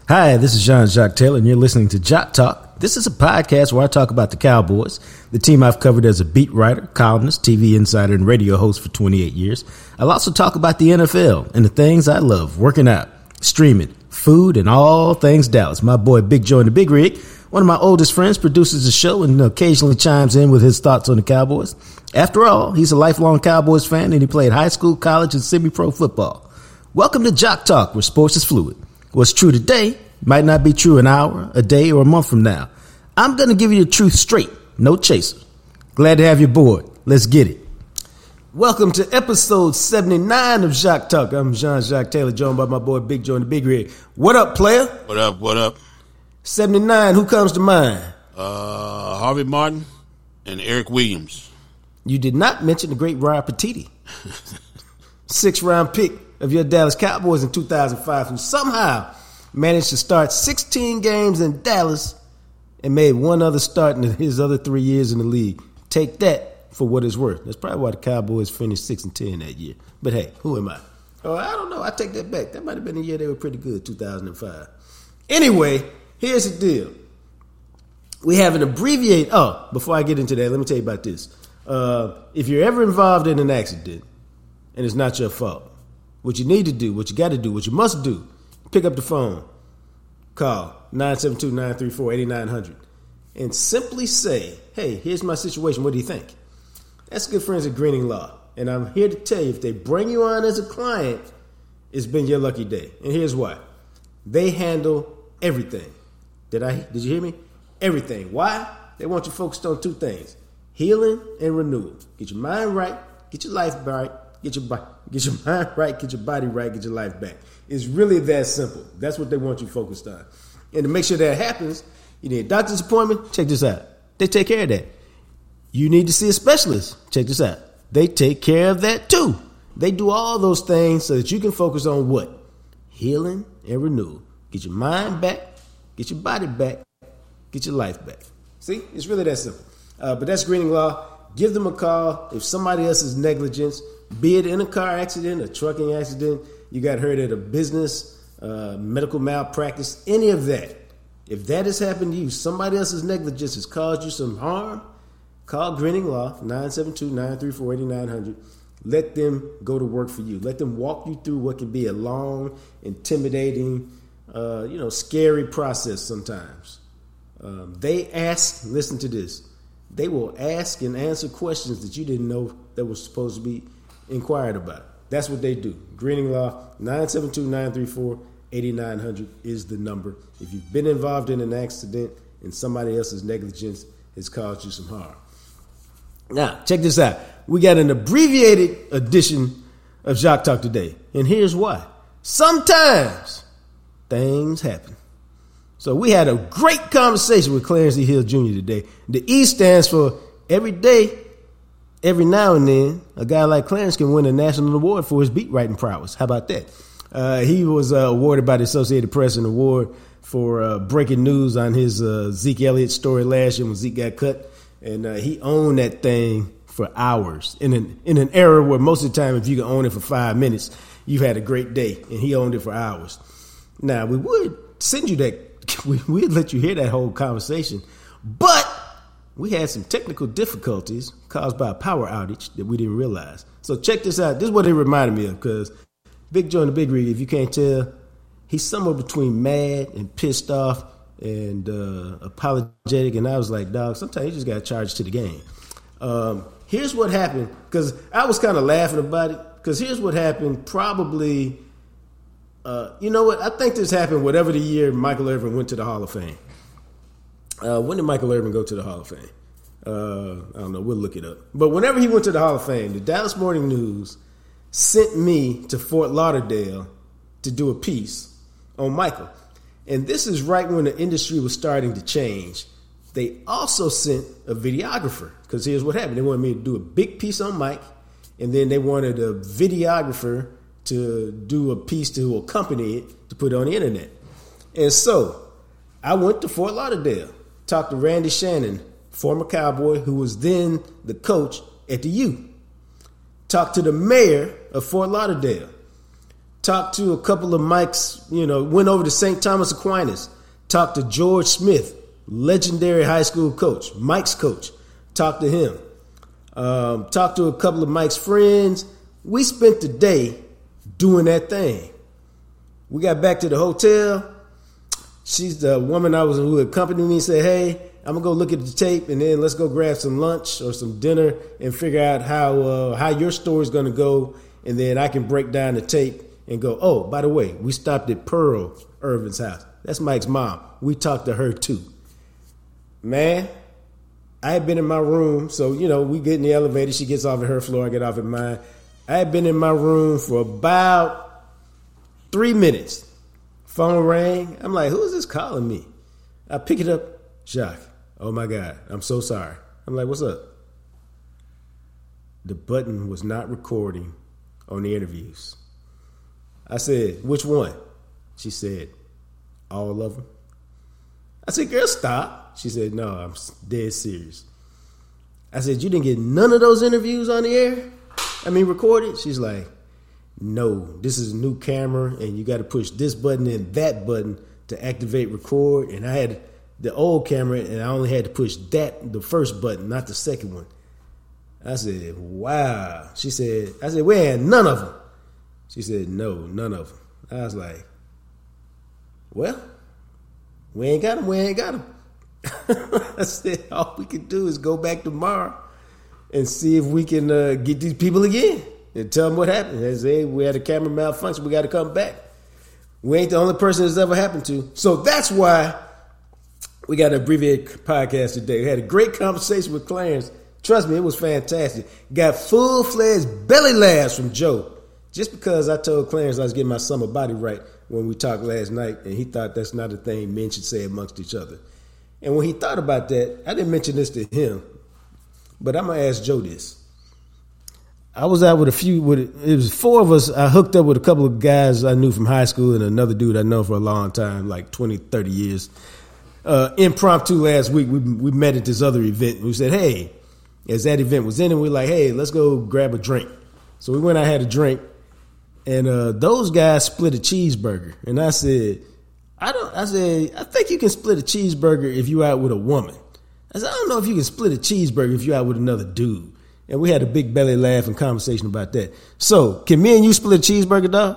Hi, this is Jean-Jacques Taylor, and you're listening to Jock Talk. This is a podcast where I talk about the Cowboys, the team I've covered as a beat writer, columnist, TV insider, and radio host for 28 years. I'll also talk about the NFL and the things I love, working out, streaming, food, and all things Dallas. My boy Big Joe in the Big Rig, one of my oldest friends, produces the show and occasionally chimes in with his thoughts on the Cowboys. After all, he's a lifelong Cowboys fan, and he played high school, college, and semi-pro football. Welcome to Jock Talk, where sports is fluid. What's true today might not be true an hour, a day, or a month from now. I'm going to give you the truth straight, no chaser. Glad to have you aboard. Let's get it. Welcome to episode 79 of Jock Talk. I'm Jean-Jacques Taylor, joined by my boy Big Joe in the Big Rig. What up, player? What up, what up? 79, who comes to mind? Harvey Martin and Eric Williams. You did not mention the great Ryan Petiti. 6th-round pick of your Dallas Cowboys in 2005, who somehow managed to start 16 games in Dallas and made one other start in his other 3 years in the league. Take that for what it's worth. That's probably why the Cowboys finished 6-10 that year. But hey, who am I? Oh, I don't know. I take that back. That might have been the year they were pretty good, 2005. Anyway, here's the deal. We have an abbreviated. Oh, before I get into that, let me tell you about this. If you're ever involved in an accident and it's not your fault, what you need to do, what you got to do, what you must do, pick up the phone, call 972-934-8900, and simply say, hey, here's my situation. What do you think? That's good friends at Greening Law. And I'm here to tell you, if they bring you on as a client, it's been your lucky day. And here's why. They handle everything. Did you hear me? Everything. Why? They want you focused on two things: healing and renewal. Get your mind right, get your life right, get your mind right, get your body right, get your life back. It's really that simple. That's what they want you focused on. And to make sure that happens, you need a doctor's appointment. Check this out. They take care of that. You need to see a specialist. Check this out. They take care of that too. They do all those things so that you can focus on what? Healing and renewal. Get your mind back, get your body back, get your life back. See? It's really that simple. But that's Greening Law. Give them a call. If somebody else's negligence, be it in a car accident, a trucking accident, you got hurt at a business, medical malpractice, any of that. If that has happened to you, somebody else's negligence has caused you some harm, call Greening Law, 972-934-8900. Let them go to work for you. Let them walk you through what can be a long, intimidating, scary process sometimes. They ask, listen to this, they will ask and answer questions that you didn't know that was supposed to be inquired about. That's what they do. Greening Law, 972-934-8900 is the number. If you've been involved in an accident and somebody else's negligence has caused you some harm. Now, check this out. We got an abbreviated edition of Jock Talk today. And here's why. Sometimes things happen. So we had a great conversation with Clarence E. Hill Jr. today. The E stands for every day, every now and then, a guy like Clarence can win a national award for his beat writing prowess. How about that? He was awarded by the Associated Press an award for breaking news on his Zeke Elliott story last year when Zeke got cut. And he owned that thing for hours in an era where most of the time, if you can own it for 5 minutes, you've had a great day. And he owned it for hours. Now, we would send you that. We'd let you hear that whole conversation. But we had some technical difficulties caused by a power outage that we didn't realize. So check this out. This is what it reminded me of, because Big Joe in the Big Rig, if you can't tell, he's somewhere between mad and pissed off and apologetic. And I was like, dog, sometimes you just got to charge to the game. Here's what happened, because I was kind of laughing about it, because here's what happened probably, you know what, I think this happened whatever the year Michael Irvin went to the Hall of Fame. When did Michael Irvin go to the Hall of Fame? I don't know. We'll look it up. But whenever he went to the Hall of Fame, the Dallas Morning News sent me to Fort Lauderdale to do a piece on Michael. And this is right when the industry was starting to change. They also sent a videographer, because here's what happened. They wanted me to do a big piece on Mike, and then they wanted a videographer to do a piece to accompany it to put on the internet. And so I went to Fort Lauderdale, talked to Randy Shannon, former Cowboy who was then the coach at the U. Talked to the mayor of Fort Lauderdale. talked to a couple of Mike's, went over to St. Thomas Aquinas, talked to George Smith, legendary high school coach, Mike's coach, talked to him. Talked to a couple of Mike's friends. We spent the day doing that thing. We got back to the hotel. She's the woman who accompanied me, said, hey, I'm going to go look at the tape, and then let's go grab some lunch or some dinner and figure out how your story's going to go, and then I can break down the tape and go, oh, by the way, we stopped at Pearl Irvin's house. That's Mike's mom. We talked to her, too. Man, I had been in my room, so, we get in the elevator. She gets off at her floor, I get off at mine. I had been in my room for about 3 minutes. Phone rang. I'm like, who is this calling me? I pick it up. Jacques. Oh, my God. I'm so sorry. I'm like, what's up? The button was not recording on the interviews. I said, which one? She said, all of them. I said, girl, stop. She said, no, I'm dead serious. I said, you didn't get none of those interviews on the air? Recorded? She's like, no, this is a new camera, and you got to push this button and that button to activate record. And I had the old camera, and I only had to push the first button, not the second one. I said, wow. I said, we had none of them. She said, no, none of them. I was like, well, we ain't got them. I said, all we can do is go back tomorrow and see if we can get these people again and tell them what happened. They say, we had a camera malfunction, we got to come back. We ain't the only person it's ever happened to. So that's why we got an abbreviated podcast today. We had a great conversation with Clarence. Trust me, it was fantastic. Got full-fledged belly laughs from Joe. Just because I told Clarence I was getting my summer body right when we talked last night, and he thought that's not a thing men should say amongst each other. And when he thought about that, I didn't mention this to him, but I'm going to ask Joe this. I was out with it was 4 of us. I hooked up with a couple of guys I knew from high school and another dude I know for a long time, like 20, 30 years. Impromptu last week, we met at this other event. We said, hey, as that event was ending, we were like, hey, let's go grab a drink. So we went out, had a drink, and those guys split a cheeseburger. And I said, I think you can split a cheeseburger if you're out with a woman. I said, I don't know if you can split a cheeseburger if you're out with another dude. And we had a big belly laugh and conversation about that. So, can me and you split a cheeseburger, dog?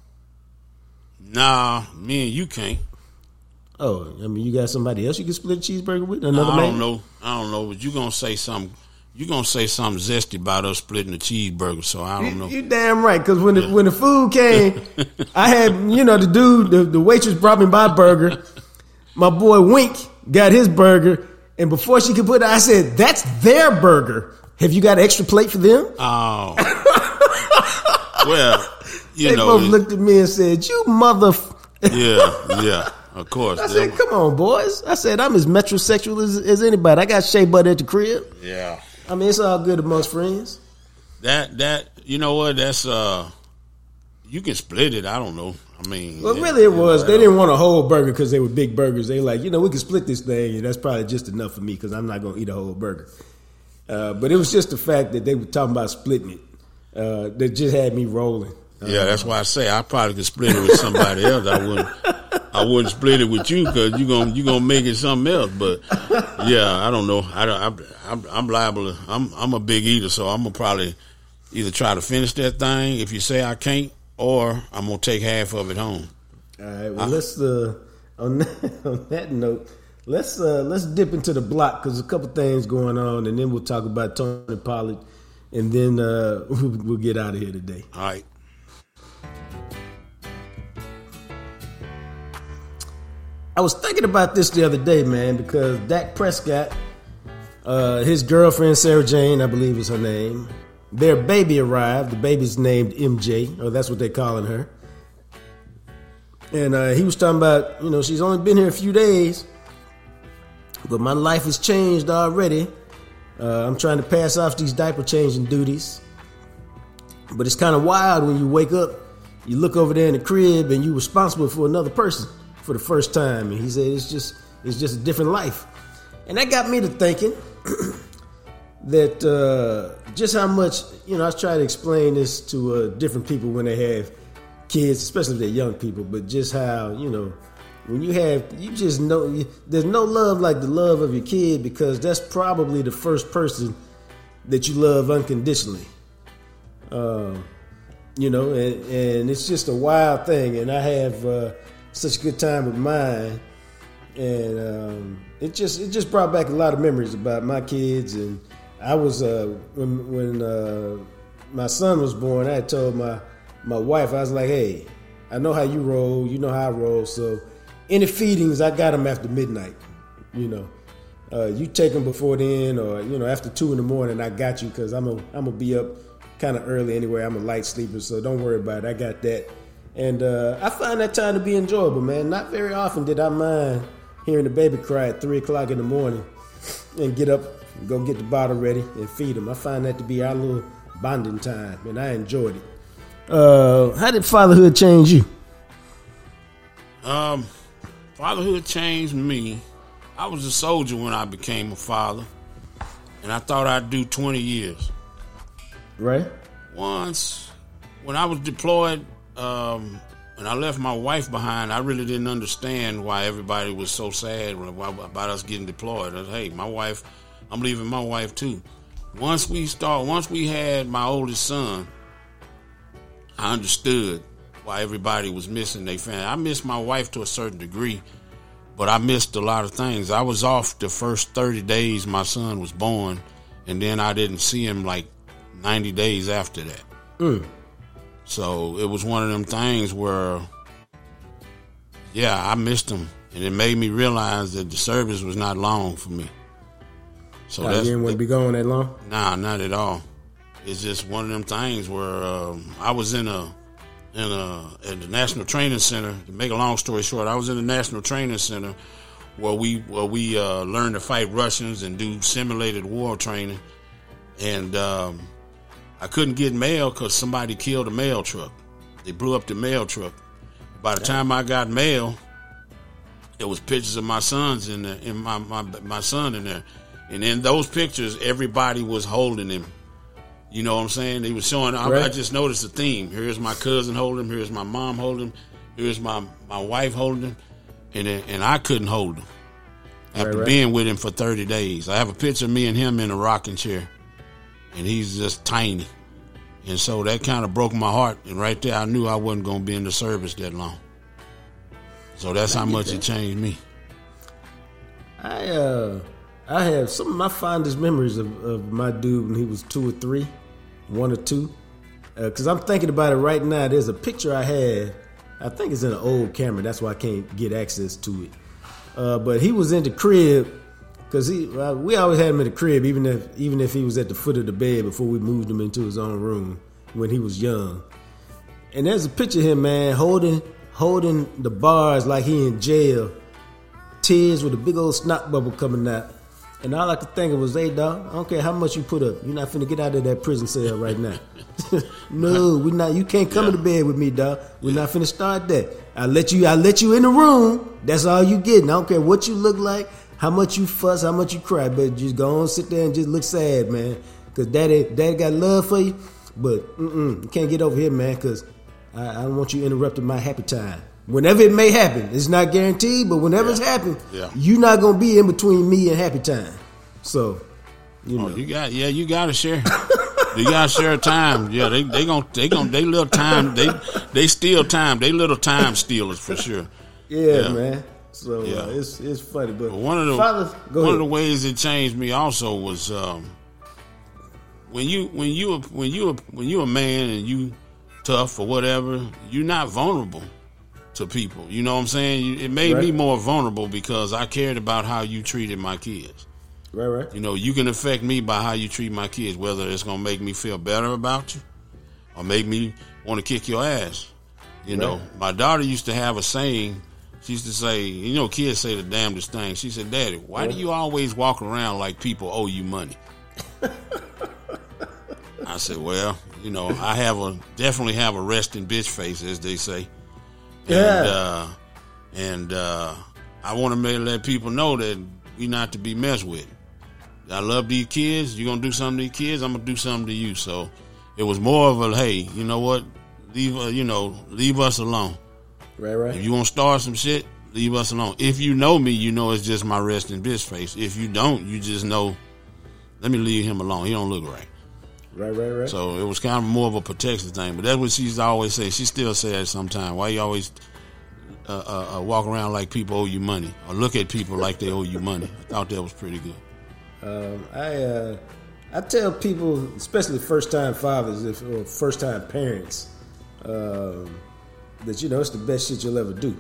Nah, me and you can't. Oh, you got somebody else you can split a cheeseburger with? Another man? I don't know, but you're going to say something zesty about us splitting a cheeseburger, so I don't know. You damn right, because when the food came, I had, the dude, the waitress brought me my burger. My boy Wink got his burger, and before she could put it, I said, that's their burger. Have you got an extra plate for them? Oh. Well, they both looked at me and said, you mother... Yeah, of course. I said, come on, boys. I said, I'm as metrosexual as anybody. I got shea butter at the crib. Yeah. It's all good amongst friends. That you know what? That's you can split it. I don't know. Well, really, it was. They didn't want a whole burger because they were big burgers. They like, we can split this thing, and that's probably just enough for me because I'm not going to eat a whole burger. But it was just the fact that they were talking about splitting it that just had me rolling. Yeah, that's why I say I probably could split it with somebody else. I wouldn't split it with you because you gonna make it something else. But yeah, I don't know. I'm liable. I'm a big eater, so I'm gonna probably either try to finish that thing if you say I can't, or I'm gonna take half of it home. All right. Well, let's on that note, let's dip into the block because there's a couple things going on, and then we'll talk about Tony Pollard, and then we'll get out of here today. All right. I was thinking about this the other day, man, because Dak Prescott, his girlfriend, Sarah Jane, I believe is her name, their baby arrived. The baby's named MJ, or that's what they're calling her. And he was talking about, she's only been here a few days, but my life has changed already. I'm trying to pass off these diaper changing duties. But it's kind of wild when you wake up, you look over there in the crib, and you're responsible for another person for the first time. And he said it's just a different life. And that got me to thinking that just how much, I was trying to explain this to different people when they have kids, especially if they're young people, but just how, when you just know, there's no love like the love of your kid, because that's probably the first person that you love unconditionally. And it's just a wild thing, and I have such a good time with mine, and it just brought back a lot of memories about my kids. And I was when my son was born, I had told my wife, I was like, hey, I know how you roll, you know how I roll, so any feedings, I got them after midnight. You take them before then, or after 2 a.m, I got you, because I'm gonna be up kind of early anyway. I'm a light sleeper, so don't worry about it. I got that, and I find that time to be enjoyable, man. Not very often did I mind hearing the baby cry at 3 o'clock in the morning, and get up, and go get the bottle ready, and feed him. I find that to be our little bonding time, and I enjoyed it. How did fatherhood change you? Fatherhood changed me. I was a soldier when I became a father, and I thought I'd do 20 years. Right. Once, when I was deployed, and I left my wife behind, I really didn't understand why everybody was so sad about us getting deployed. I said, hey, my wife, I'm leaving my wife too. Once we had my oldest son, I understood why everybody was missing their family. I missed my wife to a certain degree, but I missed a lot of things. I was off the first 30 days my son was born, and then I didn't see him like 90 days after that. So it was one of them things where, I missed him, and it made me realize that the service was not long for me. So you didn't want to be going that long? Nah, not at all. It's just one of them things where I was at the National Training Center. To make a long story short, I was in the National Training Center where we learned to fight Russians and do simulated war training, and I couldn't get mail because somebody killed a mail truck. They blew up the mail truck. By the time I got mail, there was pictures of my sons in there, and my son in there, and in those pictures, everybody was holding him. You know what I'm saying? They were showing. I just noticed a theme. Here's my cousin holding him. Here's my mom holding him. Here's my wife holding him, and I couldn't hold him after being with him for 30 days. I have a picture of me and him in a rocking chair, and he's just tiny. And so that kind of broke my heart. And right there, I knew I wasn't going to be in the service that long. So that's how much it changed me. I have some of my fondest memories of my dude when he was 2 or 3, 1 or 2. Because I'm thinking about it right now. There's a picture I had. I think it's in an old camera. That's why I can't get access to it. But he was in the crib. Because we always had him in the crib, even if he was at the foot of the bed before we moved him into his own room when he was young. And there's a picture of him, man, holding the bars like he in jail, tears with a big old snot bubble coming out. And all I could think of was, hey, dog, I don't care how much you put up, you're not finna get out of that prison cell right now. No, we not. You can't come to bed with me, dog. We're not finna start that. I let you in the room. That's all you getting. I don't care what you look like, how much you fuss, how much you cry, but just go on, sit there and just look sad, man. Because daddy got love for you, but you can't get over here, man, because I don't want you interrupting my happy time. Whenever it may happen, it's not guaranteed, but whenever it's happened, you're not gonna be in between me and happy time. So, you know, you gotta share. You gotta share time. Yeah, they little time. They steal time. They little time stealers for sure. Yeah, man. So it's funny, but one of the ways it changed me also was when you a man and you tough or whatever, you're not vulnerable to people. You know what I'm saying? It made me more vulnerable because I cared about how you treated my kids. Right. You know, you can affect me by how you treat my kids, whether it's gonna make me feel better about you or make me want to kick your ass. You know, my daughter used to have a saying. She used to say, you know, kids say the damnedest thing. She said, Daddy, why do you always walk around like people owe you money? I said, well, you know, I definitely have a resting bitch face, as they say. Yeah. And I want to let people know that we not to be messed with. I love these kids. You're going to do something to these kids, I'm going to do something to you. So it was more of a, hey, you know what? leave us alone. Right. If you want to start some shit, leave us alone. If you know me, you know it's just my resting bitch face. If you don't, you just know, let me leave him alone. He don't look right. Right. So it was kind of more of a protection thing. But that's what she used to always say. She still says that sometimes. Why you always walk around like people owe you money, or look at people like they owe you money? I thought that was pretty good. I tell people, especially first-time fathers or first-time parents, that it's the best shit you'll ever do.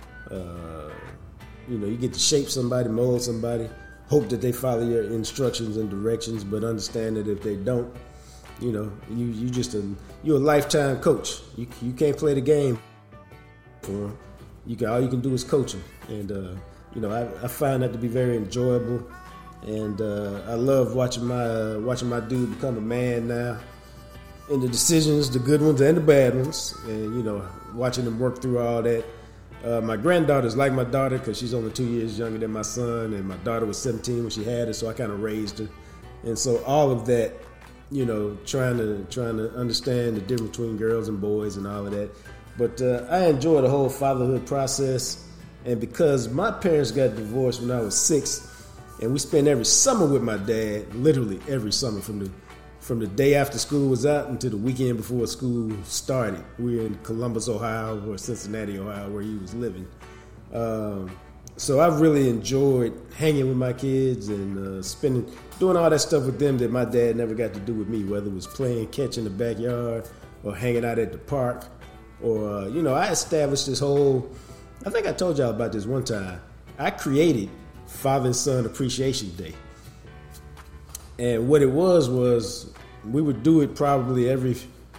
You get to shape somebody, mold somebody, hope that they follow your instructions and directions, but understand that if they don't, you're a lifetime coach. You can't play the game for them. All you can do is coach them, and I find that to be very enjoyable, and I love watching my dude become a man now, and the decisions, the good ones and the bad ones, and watching him work through all that. My granddaughter's like my daughter because she's only 2 years younger than my son, and my daughter was 17 when she had her, so I kind of raised her, and so all of that, trying to understand the difference between girls and boys and all of that. But I enjoy the whole fatherhood process, and because my parents got divorced when I was 6, and we spent every summer with my dad, literally every summer from the day after school was out until the weekend before school started. We were in Columbus, Ohio, or Cincinnati, Ohio, where he was living. So I've really enjoyed hanging with my kids and doing all that stuff with them that my dad never got to do with me, whether it was playing catch in the backyard or hanging out at the park. Or, I established this whole, I think I told y'all about this one time. I created Father and Son Appreciation Day. And what it was we would do it probably every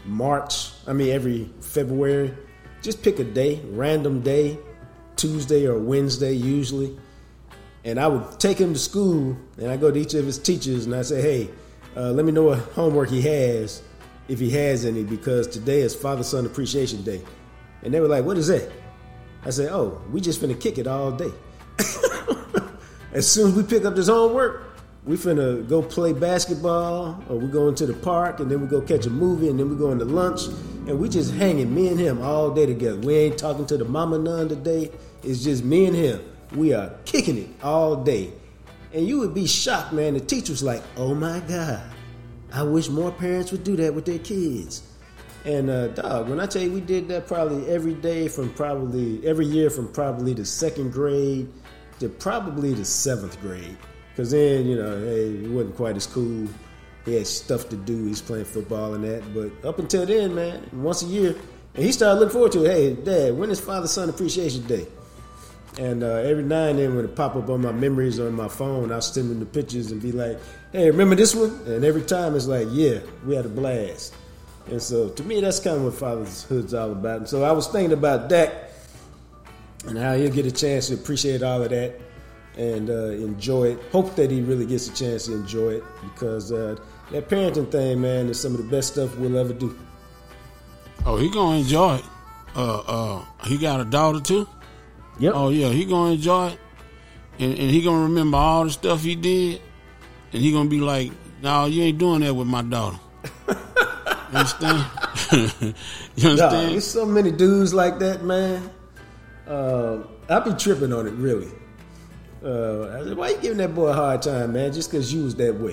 February. Just pick a day, random day, Tuesday or Wednesday usually. And I would take him to school, and I go to each of his teachers, and I say, hey, let me know what homework he has, if he has any, because today is Father-Son Appreciation Day. And they were like, what is that? I said, oh, we just finna kick it all day. As soon as we pick up this homework, we finna go play basketball, or we go into the park, and then we go catch a movie, and then we go into lunch, and we just hanging, me and him, all day together. We ain't talking to the mama none today. It's just me and him. We are kicking it all day. And you would be shocked, man. The teacher was like, oh my God, I wish more parents would do that with their kids. And when I tell you we did that probably every year from probably the second grade to probably the 7th grade. Because then, he wasn't quite as cool. He had stuff to do. He's playing football and that. But up until then, man, once a year, and he started looking forward to it. Hey, Dad, when is Father-Son Appreciation Day? And every now and then when it pop up on my memories or on my phone, I'll send him the pictures and be like, hey, remember this one? And every time it's like, yeah, we had a blast. And so to me, that's kind of what fatherhood's all about. And so I was thinking about that and how he'll get a chance to appreciate all of that and enjoy it. Hope that he really gets a chance to enjoy it, because that parenting thing, man, is some of the best stuff we'll ever do. Oh, he gonna enjoy it. He got a daughter too? Yep. Oh yeah, he gonna enjoy it, and he gonna remember all the stuff he did, and he gonna be like, "No, you ain't doing that with my daughter." You understand? You understand? No, there's so many dudes like that, man. I be tripping on it, really. I said, why you giving that boy a hard time, man? Just because you was that way.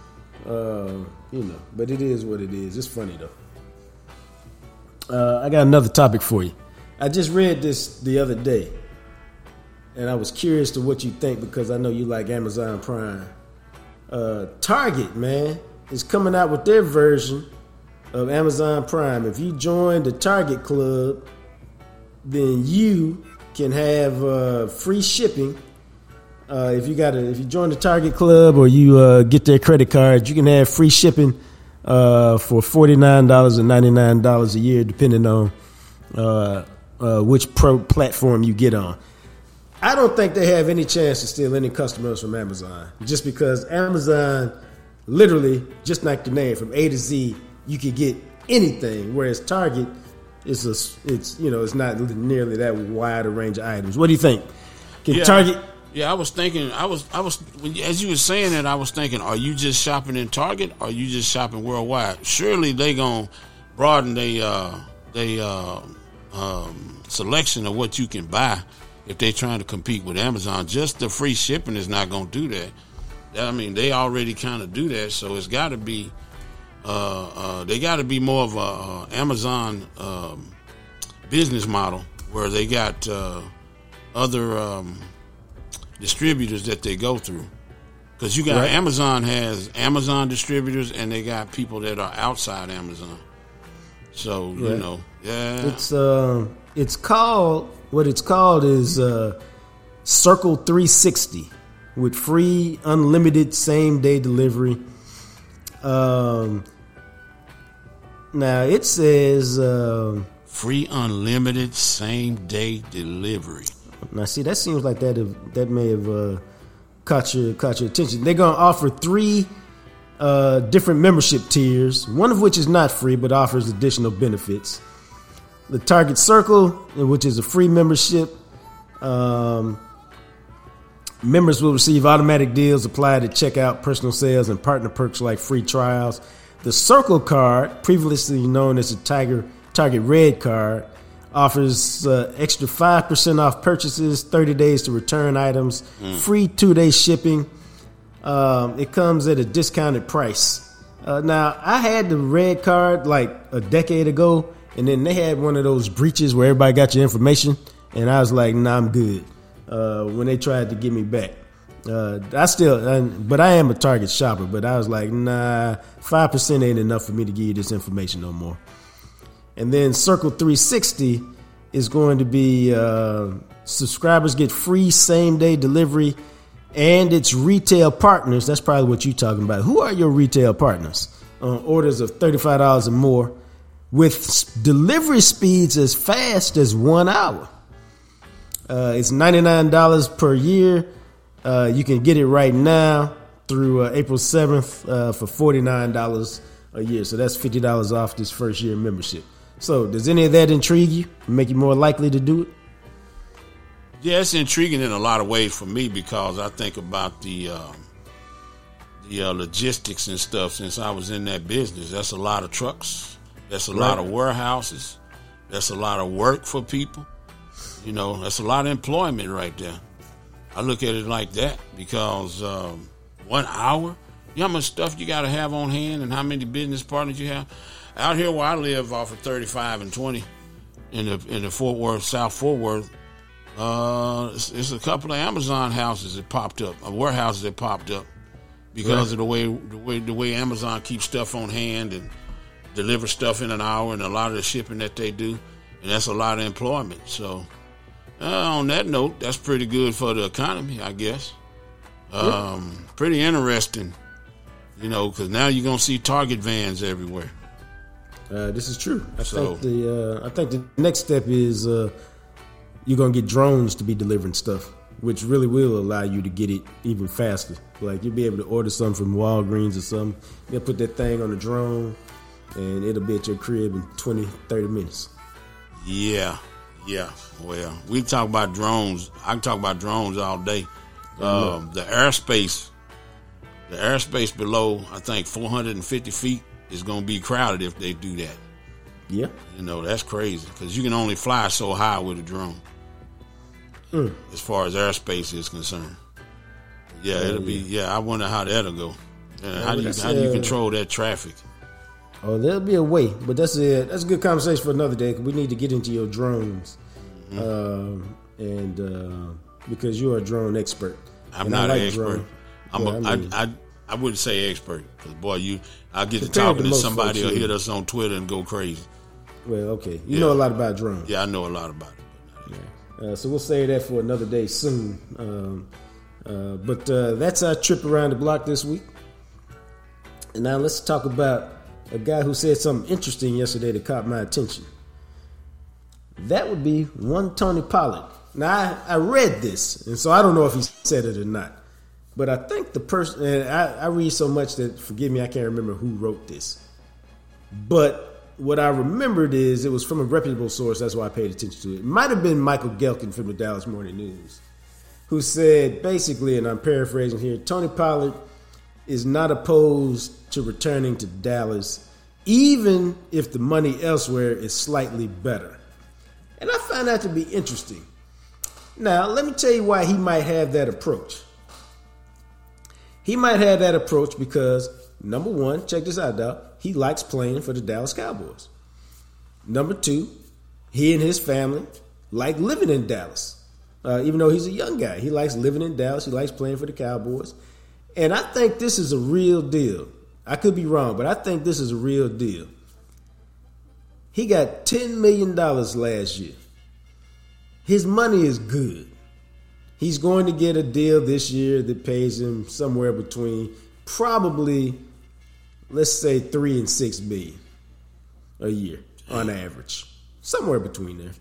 But it is what it is. It's funny though. I got another topic for you. I just read this the other day, and I was curious to what you think, because I know you like Amazon Prime. Target, man, is coming out with their version of Amazon Prime. If you join the Target Club, then you can have free shipping. If you join the Target Club or you get their credit card, you can have free shipping for $49.99 a year, depending on which platform you get on. I don't think they have any chance to steal any customers from Amazon, just because Amazon, literally, just like the name, from A to Z, you could get anything, whereas Target it's not nearly that wide a range of items. What do you think? Target? Yeah, I was thinking. I was as you were saying that, I was thinking, are you just shopping in Target, or are you just shopping worldwide? Surely they gonna broaden their selection of what you can buy if they're trying to compete with Amazon. Just the free shipping is not going to do that. I mean, they already kind of do that, so it's got to be they got to be more of a Amazon business model where they got other distributors that they go through. Because you got Amazon has Amazon distributors, and they got people that are outside Amazon. So you know, it's called, what it's called is Circle 360 with free unlimited same day delivery. Now it says free unlimited same day delivery. Now see, that seems like that may have caught your attention. They're going to offer 3 different membership tiers, one of which is not free but offers additional benefits. The Target Circle, which is a free membership, members will receive automatic deals applied at checkout, personal sales, and partner perks like free trials. The Circle card, previously known as the Target Red card, offers extra 5% off purchases, 30 days to return items, free 2-day shipping. It comes at a discounted price. Now, I had the Red card like a decade ago, and then they had one of those breaches where everybody got your information, and I was like, nah, I'm good. When they tried to get me back. But I am a Target shopper, but I was like, nah, 5% ain't enough for me to give you this information no more. And then Circle 360 is going to be subscribers get free same-day delivery, and its retail partners. That's probably what you're talking about. Who are your retail partners? Orders of $35 or more with delivery speeds as fast as 1 hour. It's $99 per year. You can get it right now through April 7th for $49 a year. So that's $50 off this first year membership. So does any of that intrigue you? Make you more likely to do it? Yeah, it's intriguing in a lot of ways for me because I think about the logistics and stuff. Since I was in that business, that's a lot of trucks. That's a lot of warehouses. That's a lot of work for people. You know, that's a lot of employment right there. I look at it like that because 1 hour, you know how much stuff you got to have on hand and how many business partners you have? Out here where I live off of 35 and 20 in the Fort Worth, South Fort Worth, it's a couple of Amazon houses that popped up, warehouses that popped up because of the way Amazon keeps stuff on hand and deliver stuff in an hour and a lot of the shipping that they do, and that's a lot of employment. So on that note, that's pretty good for the economy, I guess. Pretty interesting, you know, because now you're gonna see Target vans everywhere. This is true. I think the next step is you're gonna get drones to be delivering stuff, which really will allow you to get it even faster. Like you'll be able to order something from Walgreens or something. They'll put that thing on the drone, and it'll be at your crib in 20, 30 minutes. Yeah. Well, we talk about drones. I can talk about drones all day. The airspace below, I think 450 feet is going to be crowded if they do that. Yeah. You know, that's crazy because you can only fly so high with a drone as far as airspace is concerned. Yeah, it'll be, I wonder how that'll go. How do you control that traffic? Oh, there'll be a way, but that's a good conversation for another day. We need to get into your drones, because you're a drone expert. I'm not an expert. I wouldn't say expert because boy, I'll get to talking to somebody who'll hit us on Twitter and go crazy. Well, okay, you know a lot about drones. Yeah, I know a lot about it. So we'll save that for another day soon. But that's our trip around the block this week. And now let's talk about a guy who said something interesting yesterday that caught my attention. That would be one Tony Pollard. Now, I read this, and so I don't know if he said it or not. But I think the person, and I read so much that, forgive me, I can't remember who wrote this. But what I remembered is it was from a reputable source. That's why I paid attention to it. It might have been Michael Gelkin from the Dallas Morning News, who said, basically, and I'm paraphrasing here, Tony Pollard is not opposed to returning to Dallas even if the money elsewhere is slightly better. And I find that to be interesting. Now, let me tell you why he might have that approach. He might have that approach because, number one, check this out, dog. He likes playing for the Dallas Cowboys. Number two, he and his family like living in Dallas. Even though he's a young guy, he likes living in Dallas. He likes playing for the Cowboys. And I think this is a real deal. I could be wrong, but I think this is a real deal. He got $10 million last year. His money is good. He's going to get a deal this year that pays him somewhere between probably, let's say, $3 and $6 million a year on average. Somewhere between there.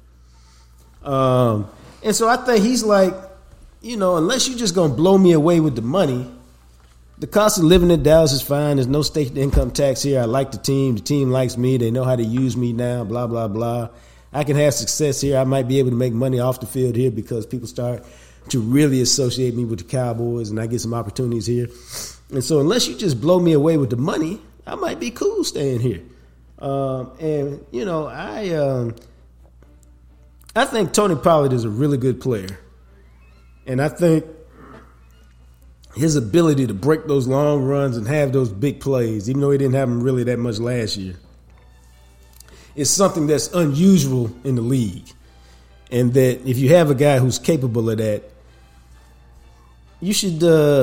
And so I think he's like, unless you're just going to blow me away with the money, the cost of living in Dallas is fine. There's no state income tax here. I like the team. The team likes me. They know how to use me now, blah, blah, blah. I can have success here. I might be able to make money off the field here because people start to really associate me with the Cowboys, and I get some opportunities here. And so unless you just blow me away with the money, I might be cool staying here. I think Tony Pollard is a really good player. And I think his ability to break those long runs and have those big plays, even though he didn't have them really that much last year, is something that's unusual in the league. And that if you have a guy who's capable of that, you should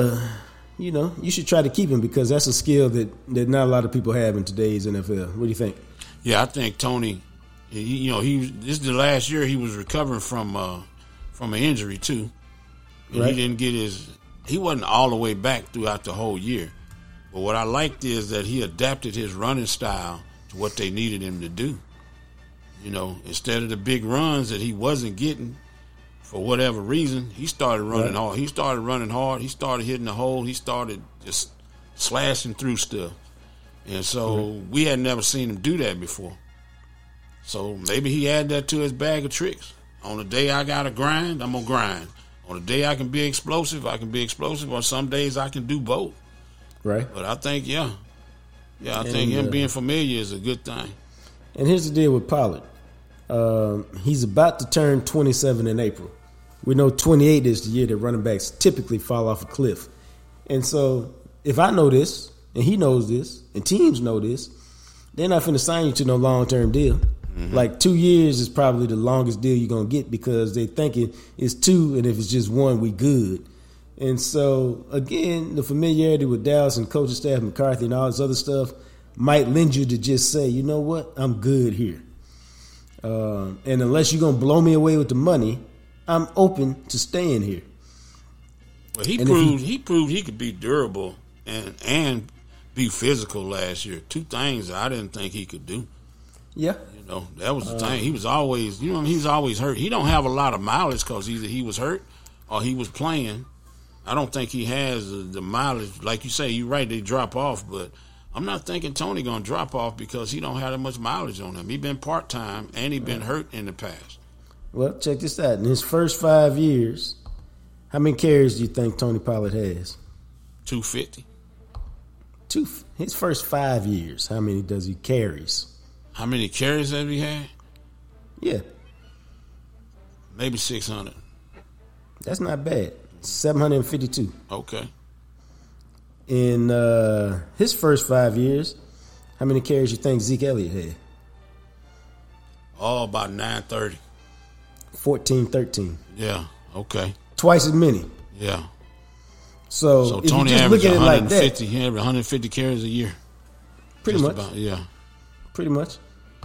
try to keep him because that's a skill that not a lot of people have in today's NFL. What do you think? Yeah, I think Tony, this is the last year he was recovering from an injury too. And right. He wasn't all the way back throughout the whole year. But what I liked is that he adapted his running style to what they needed him to do. Instead of the big runs that he wasn't getting for whatever reason, he started running hard. He started running hard. He started hitting the hole. He started just slashing through stuff. And so we had never seen him do that before. So maybe he added that to his bag of tricks. On the day I got to grind, I'm going to grind. On the day I can be explosive, I can be explosive. On some days I can do both. Right. But I think, I think him being familiar is a good thing. And here's the deal with Pollard. He's about to turn 27 in April. We know 28 is the year that running backs typically fall off a cliff. And so if I know this, and he knows this, and teams know this, they're not finna sign you to no long-term deal. Mm-hmm. Like 2 years is probably the longest deal you're going to get because they thinking it's 2, and if it's just 1, we good. And so, again, the familiarity with Dallas and coaching staff, McCarthy, and all this other stuff might lend you to just say, you know what, I'm good here. And unless you're going to blow me away with the money, I'm open to staying here. Well, he proved he could be durable and be physical last year. 2 things I didn't think he could do. Yeah. That was the thing. He was always, he's always hurt. He don't have a lot of mileage because either he was hurt or he was playing. I don't think he has the mileage. Like you say, you're right, they drop off, but I'm not thinking Tony going to drop off because he don't have that much mileage on him. He been part-time, and he been hurt in the past. Well, check this out. In his first 5 years, how many carries do you think Tony Pollard has? 250. His first 5 years, how many does he carries? How many carries have he had? Yeah. Maybe 600. That's not bad. 752. Okay. In his first 5 years, how many carries you think Zeke Elliott had? Oh, about 930. 1413. Yeah, okay. Twice as many. Yeah. So if Tony you just look at it like that, he had 150 carries a year. Pretty much. Pretty much.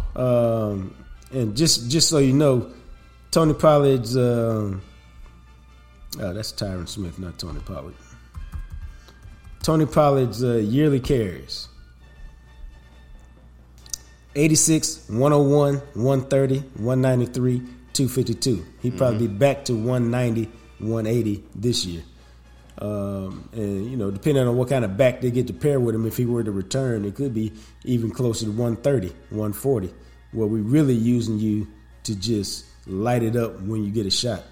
And just so you know, Tony Pollard's that's Tyron Smith, not Tony Pollard. Tony Pollard's yearly carries: 86, 101, 130, 193, 252. He'd probably be back to 190, 180 this year. And, depending on what kind of back they get to pair with him, if he were to return, it could be even closer to 130, 140, where we're really using you to just light it up when you get a shot.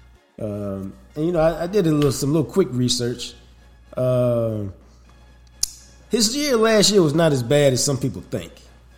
I did some little quick research. His year last year was not as bad as some people think.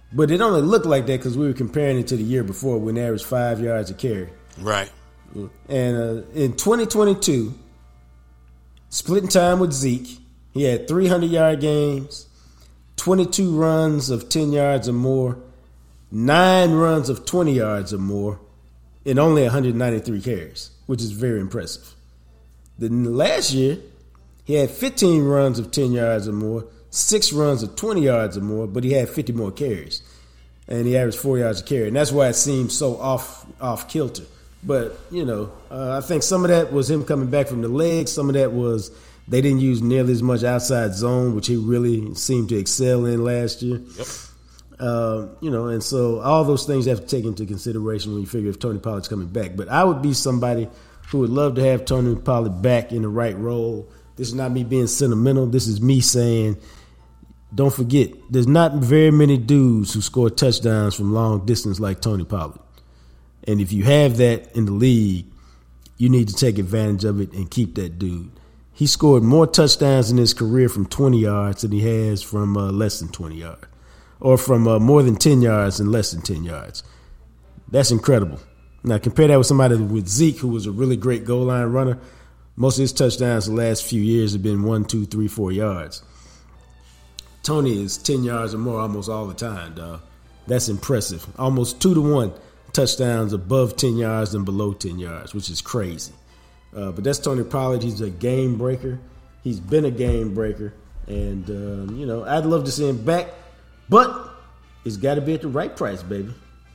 But it only looked like that because we were comparing it to the year before when they averaged 5 yards a carry. Right. And in 2022, splitting time with Zeke, he had 300-yard games, 22 runs of 10 yards or more, 9 runs of 20 yards or more, and only 193 carries, which is very impressive. Then last year, he had 15 runs of 10 yards or more, 6 runs of 20 yards or more, but he had 50 more carries. And he averaged 4 yards a carry. And that's why it seemed so off kilter. But, I think some of that was him coming back from the legs. Some of that was they didn't use nearly as much outside zone, which he really seemed to excel in last year. Yep. And so all those things have to take into consideration when you figure if Tony Pollard's coming back. But I would be somebody who would love to have Tony Pollard back in the right role. This is not me being sentimental. This is me saying, don't forget, there's not very many dudes who score touchdowns from long distance like Tony Pollard. And if you have that in the league, you need to take advantage of it and keep that dude. He scored more touchdowns in his career from 20 yards than he has from less than 20 yards. Or from more than 10 yards and less than 10 yards. That's incredible. Now, compare that with somebody with Zeke, who was a really great goal line runner. Most of his touchdowns the last few years have been 1, 2, 3, 4 yards. Tony is 10 yards or more almost all the time, dog. That's impressive. Almost 2-to-1 touchdowns above 10 yards and below 10 yards, which is crazy. But that's Tony Pollard. He's a game breaker. He's been a game breaker. And, I'd love to see him back. But it's got to be at the right price, baby.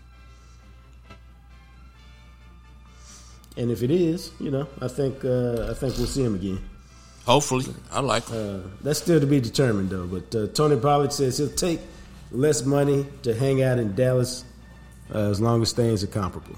And if it is, I think we'll see him again. Hopefully. I like him. That's still to be determined, though. But Tony Pollard says he'll take less money to hang out in Dallas as long as things are comparable.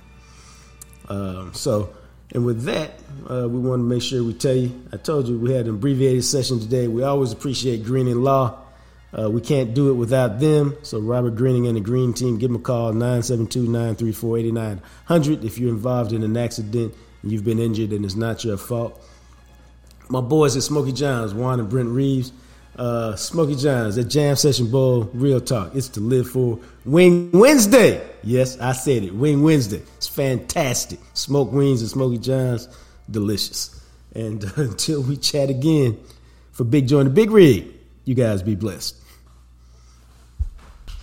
And with that, we want to make sure we tell you, I told you we had an abbreviated session today. We always appreciate Greening Law. We can't do it without them. So Robert Greening and the Green Team, give them a call, 972-934-8900. If you're involved in an accident and you've been injured and it's not your fault. My boys at Smokey John's, Juan and Brent Reeves. Smokey John's, at Jam Session Bowl, Real Talk. It's to live for. Wing Wednesday. Yes, I said it. Wing Wednesday. It's fantastic. Smoked wings at Smokey John's, delicious. And until we chat again, for Big Joe and the Big Rig, you guys be blessed.